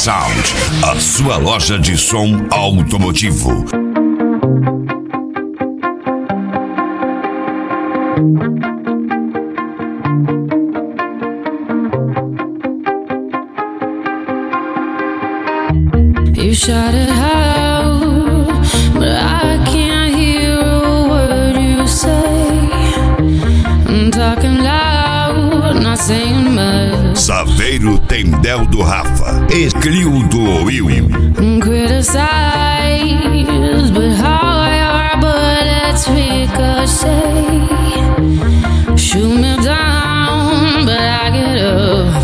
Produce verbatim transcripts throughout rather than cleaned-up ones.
Sound, a sua loja de som automotivo. You shout it out, but I can't hear a word you say. I'm talking loud, not saying much. Saveiro Tendel do Rafa, Clio do Will. Criticize, but how your bullets ricochet. Shoot me down, but I get up.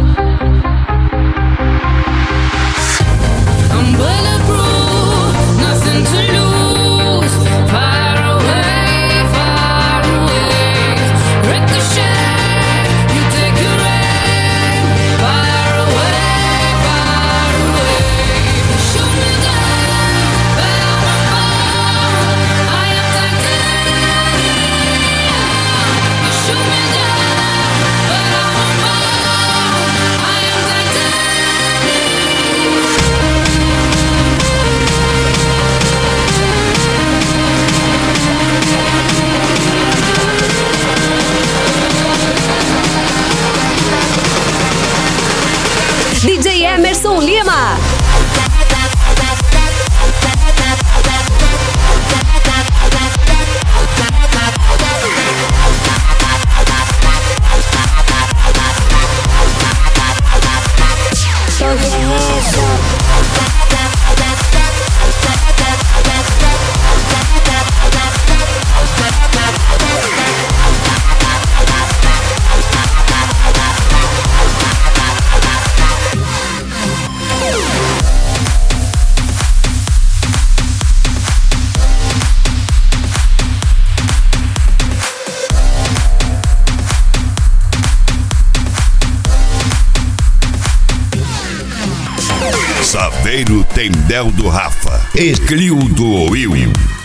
I'm bulletproof, nothing to lose. Far away, far away. Ricochet, you take your aim. Far away, far away. Shoot me down, but I won't fall. I am titanium. You shoot me down, but I won't fall. I am titanium. D J Emerson Lima. Saveiro Tendel do Rafa, Clio do Will.